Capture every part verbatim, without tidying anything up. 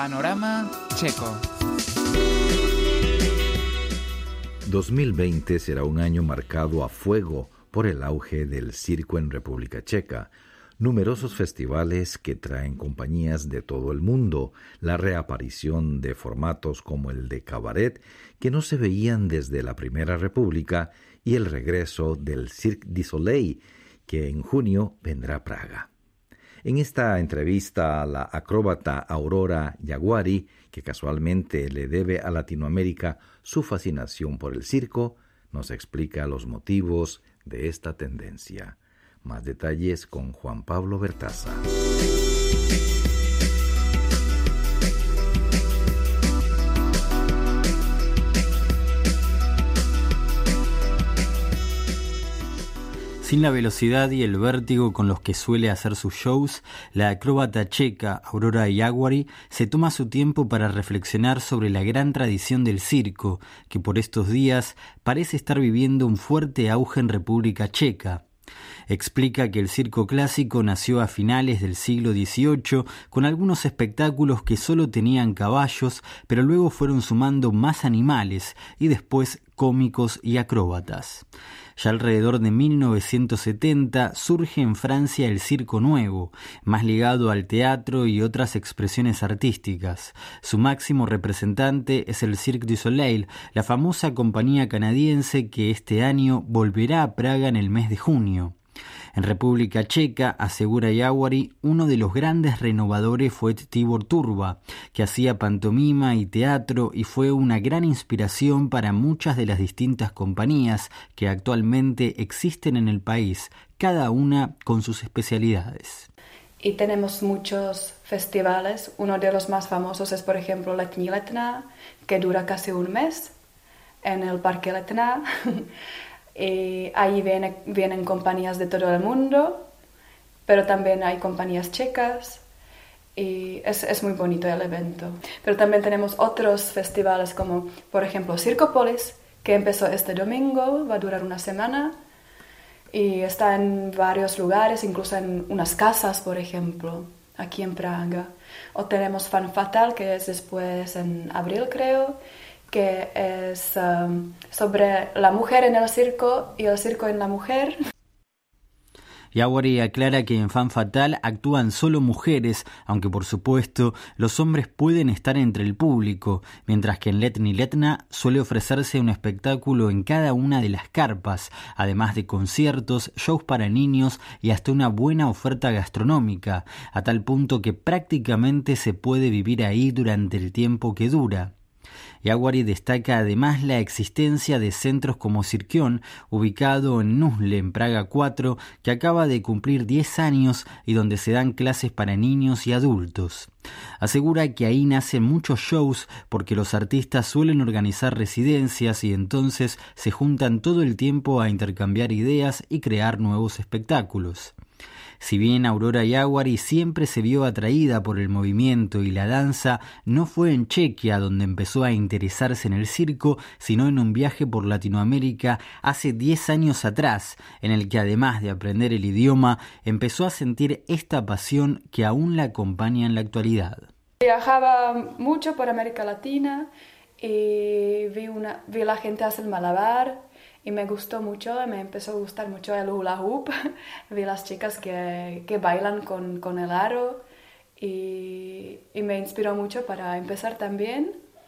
Panorama Checo. dos mil veinte será un año marcado a fuego por el auge del circo en República Checa. Numerosos festivales que traen compañías de todo el mundo, la reaparición de formatos como el de cabaret que no se veían desde la Primera República y el regreso del Cirque du Soleil que en junio vendrá a Praga. En esta entrevista a la acróbata Aurora Yaguari, que casualmente le debe a Latinoamérica su fascinación por el circo, nos explica los motivos de esta tendencia. Más detalles con Juan Pablo Bertaza. Sin la velocidad y el vértigo con los que suele hacer sus shows, la acróbata checa Aurora Yaguari se toma su tiempo para reflexionar sobre la gran tradición del circo, que por estos días parece estar viviendo un fuerte auge en República Checa. Explica que el circo clásico nació a finales del siglo dieciocho con algunos espectáculos que solo tenían caballos, pero luego fueron sumando más animales y después cómicos y acróbatas. Ya alrededor de mil novecientos setenta surge en Francia el circo nuevo, más ligado al teatro y otras expresiones artísticas. Su máximo representante es el Cirque du Soleil, la famosa compañía canadiense que este año volverá a Praga en el mes de junio. En República Checa, asegura Yaguari, uno de los grandes renovadores fue Tibor Turba, que hacía pantomima y teatro y fue una gran inspiración para muchas de las distintas compañías que actualmente existen en el país, cada una con sus especialidades. Y tenemos muchos festivales. Uno de los más famosos es, por ejemplo, Letní Letná, que dura casi un mes en el Parque Letná. Y ahí viene, vienen compañías de todo el mundo, pero también hay compañías checas y es, es muy bonito el evento. Pero también tenemos otros festivales como, por ejemplo, Circopolis, que empezó este domingo, va a durar una semana y está en varios lugares, incluso en unas casas, por ejemplo, aquí en Praga. O tenemos Fan Fatal, que es después en abril, creo, que es um, sobre la mujer en el circo y el circo en la mujer. Yaguari aclara que en Fan Fatal actúan solo mujeres, aunque por supuesto los hombres pueden estar entre el público, mientras que en Letní Letná suele ofrecerse un espectáculo en cada una de las carpas, además de conciertos, shows para niños y hasta una buena oferta gastronómica, a tal punto que prácticamente se puede vivir ahí durante el tiempo que dura. Yaguari destaca además la existencia de centros como Cirkion, ubicado en Nuzle, en Praga cuatro, que acaba de cumplir diez años y donde se dan clases para niños y adultos. Asegura que ahí nacen muchos shows porque los artistas suelen organizar residencias y entonces se juntan todo el tiempo a intercambiar ideas y crear nuevos espectáculos. Si bien Aurora Yaguari siempre se vio atraída por el movimiento y la danza, no fue en Chequia donde empezó a interesarse en el circo, sino en un viaje por Latinoamérica hace diez años atrás, en el que además de aprender el idioma, empezó a sentir esta pasión que aún la acompaña en la actualidad. Viajaba mucho por América Latina y vi, una, vi a la gente hacer malabar. Y me gustó mucho, me empezó a gustar mucho el hula hoop. Vi las chicas que, que bailan con, con el aro y, y me inspiró mucho para empezar también.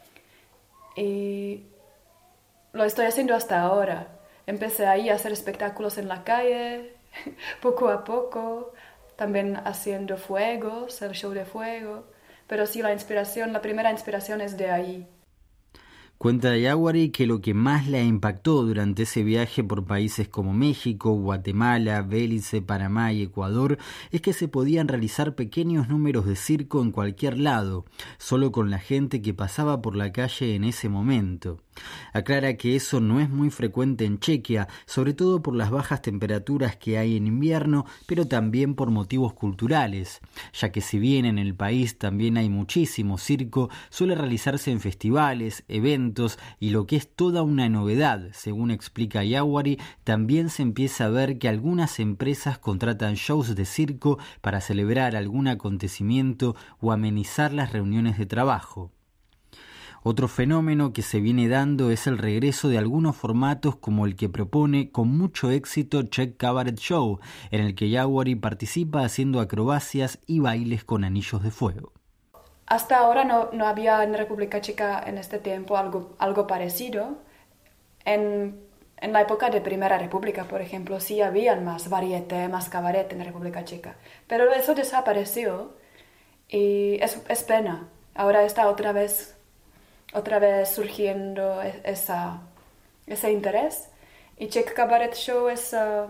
Y lo estoy haciendo hasta ahora. Empecé ahí a hacer espectáculos en la calle, poco a poco, también haciendo fuegos, el show de fuego. Pero sí, la inspiración, la primera inspiración es de ahí. Cuenta Yaguari que lo que más la impactó durante ese viaje por países como México, Guatemala, Belice, Panamá y Ecuador es que se podían realizar pequeños números de circo en cualquier lado, solo con la gente que pasaba por la calle en ese momento. Aclara que eso no es muy frecuente en Chequia, sobre todo por las bajas temperaturas que hay en invierno, pero también por motivos culturales, ya que si bien en el país también hay muchísimo circo, suele realizarse en festivales, eventos, eventos y lo que es toda una novedad, según explica Yawari, también se empieza a ver que algunas empresas contratan shows de circo para celebrar algún acontecimiento o amenizar las reuniones de trabajo. Otro fenómeno que se viene dando es el regreso de algunos formatos como el que propone con mucho éxito Czech Cabaret Show, en el que Yawari participa haciendo acrobacias y bailes con anillos de fuego. Hasta ahora no, no había en República Checa en este tiempo algo, algo parecido. En, en la época de Primera República, por ejemplo, sí había más varieté, más cabaret en República Checa. Pero eso desapareció y es, es pena. Ahora está otra vez... otra vez surgiendo esa, ese interés. Y Czech Cabaret Show es, uh,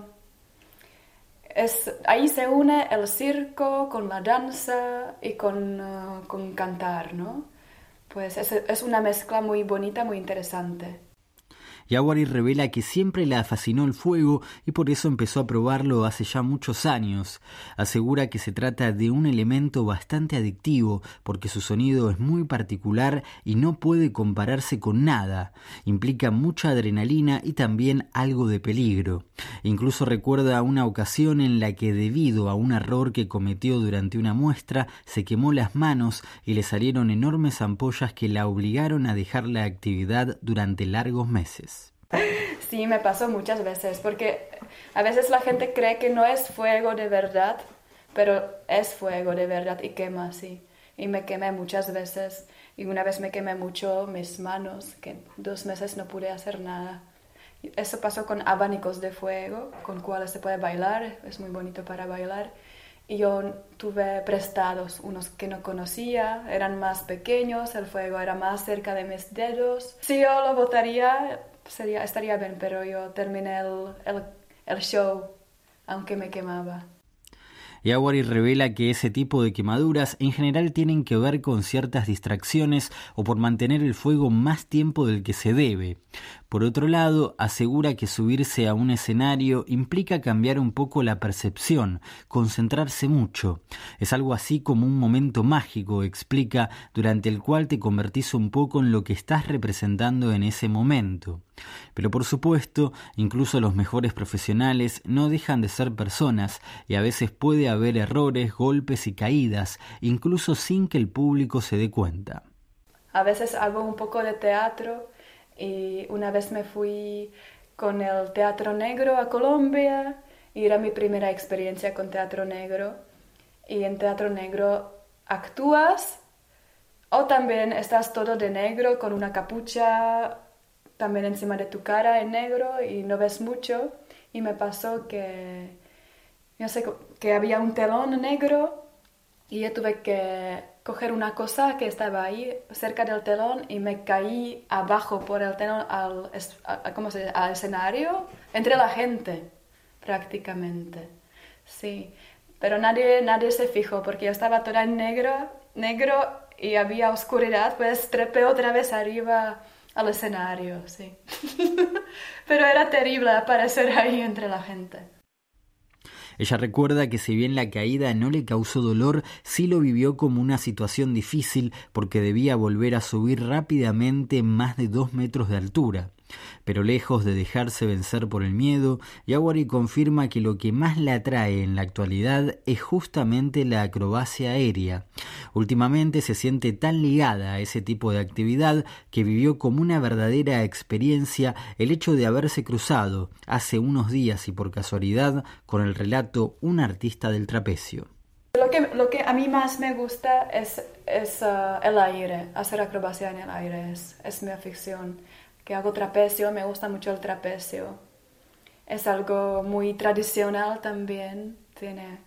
es... Ahí se une el circo con la danza y con, uh, con cantar, ¿no? Pues es, es una mezcla muy bonita, muy interesante. Yawari revela que siempre la fascinó el fuego y por eso empezó a probarlo hace ya muchos años. Asegura que se trata de un elemento bastante adictivo porque su sonido es muy particular y no puede compararse con nada. Implica mucha adrenalina y también algo de peligro. Incluso recuerda una ocasión en la que debido a un error que cometió durante una muestra se quemó las manos y le salieron enormes ampollas que la obligaron a dejar la actividad durante largos meses. Sí, me pasó muchas veces, porque a veces la gente cree que no es fuego de verdad, pero es fuego de verdad y quema, sí. Y me quemé muchas veces, y una vez me quemé mucho mis manos, que dos meses no pude hacer nada. Eso pasó con abanicos de fuego, con cuales se puede bailar, es muy bonito para bailar. Y yo tuve prestados unos que no conocía, eran más pequeños, el fuego era más cerca de mis dedos. Si yo lo botaría, sería, estaría bien, pero yo terminé el, el, el show, aunque me quemaba. Yawari revela que ese tipo de quemaduras en general tienen que ver con ciertas distracciones o por mantener el fuego más tiempo del que se debe. Por otro lado, asegura que subirse a un escenario implica cambiar un poco la percepción, concentrarse mucho. Es algo así como un momento mágico, explica, durante el cual te convertís un poco en lo que estás representando en ese momento. Pero por supuesto, incluso los mejores profesionales no dejan de ser personas y a veces puede haber errores, golpes y caídas, incluso sin que el público se dé cuenta. A veces hago un poco de teatro y una vez me fui con el Teatro Negro a Colombia y era mi primera experiencia con Teatro Negro. Y en Teatro Negro actúas o también estás todo de negro con una capucha también encima de tu cara en negro y no ves mucho. Y me pasó que, no sé, que había un telón negro y yo tuve que coger una cosa que estaba ahí cerca del telón y me caí abajo por el telón al, ¿cómo se dice? Al escenario, entre la gente, prácticamente. Sí, pero nadie, nadie se fijó porque yo estaba toda en negro, negro y había oscuridad, pues trepé otra vez arriba al escenario, sí. Pero era terrible aparecer ahí entre la gente. Ella recuerda que si bien la caída no le causó dolor, sí lo vivió como una situación difícil porque debía volver a subir rápidamente más de dos metros de altura. Pero lejos de dejarse vencer por el miedo, Yawari confirma que lo que más la atrae en la actualidad es justamente la acrobacia aérea. Últimamente se siente tan ligada a ese tipo de actividad que vivió como una verdadera experiencia el hecho de haberse cruzado hace unos días y por casualidad con el relato Un artista del trapecio. Lo que, lo que a mí más me gusta es, es uh, el aire, hacer acrobacia en el aire, es, es mi afición. Que hago trapecio, me gusta mucho el trapecio. Es algo muy tradicional también, tiene...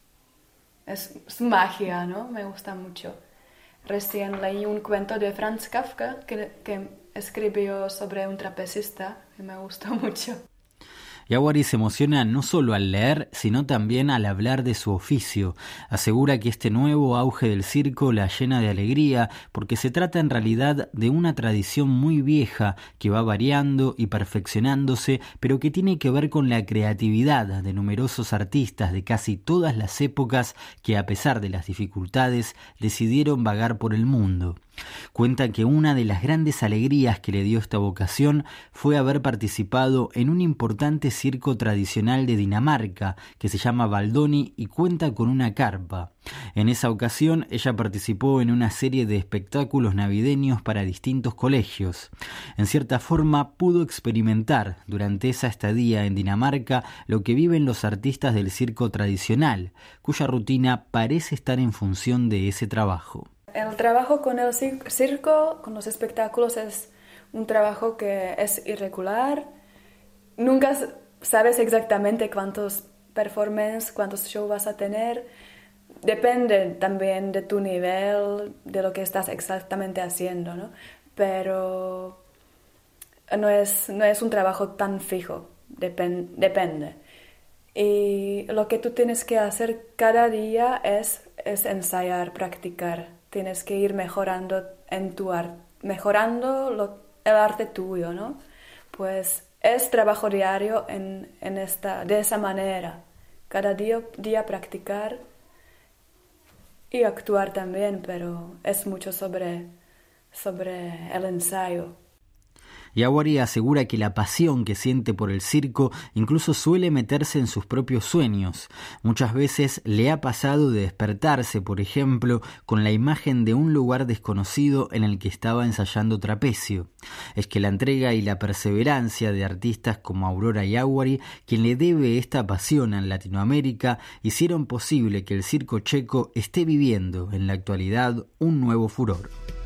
Es, es magia, ¿no? Me gusta mucho. Recién leí un cuento de Franz Kafka que, que escribió sobre un trapecista y me gustó mucho. Yawari se emociona no solo al leer, sino también al hablar de su oficio. Asegura que este nuevo auge del circo la llena de alegría porque se trata en realidad de una tradición muy vieja que va variando y perfeccionándose, pero que tiene que ver con la creatividad de numerosos artistas de casi todas las épocas que, a pesar de las dificultades, decidieron vagar por el mundo. Cuenta que una de las grandes alegrías que le dio esta vocación fue haber participado en un importante circo tradicional de Dinamarca que se llama Baldoni y cuenta con una carpa. En esa ocasión ella participó en una serie de espectáculos navideños para distintos colegios. En cierta forma pudo experimentar durante esa estadía en Dinamarca lo que viven los artistas del circo tradicional, cuya rutina parece estar en función de ese trabajo. El trabajo con el circo, con los espectáculos, es un trabajo que es irregular. Nunca sabes exactamente cuántos performances, cuántos shows vas a tener. Depende también de tu nivel, de lo que estás exactamente haciendo, ¿no? Pero no es, no es un trabajo tan fijo, Depen- depende. Y lo que tú tienes que hacer cada día es, es ensayar, practicar. Tienes que ir mejorando en tu arte, mejorando lo, el arte tuyo, ¿no? Pues es trabajo diario en, en esta, de esa manera. Cada día, día practicar y actuar también, pero es mucho sobre, sobre el ensayo. Yawari asegura que la pasión que siente por el circo incluso suele meterse en sus propios sueños. Muchas veces le ha pasado de despertarse, por ejemplo, con la imagen de un lugar desconocido en el que estaba ensayando trapecio. Es que la entrega y la perseverancia de artistas como Aurora Yawari, quien le debe esta pasión en Latinoamérica, hicieron posible que el circo checo esté viviendo en la actualidad un nuevo furor.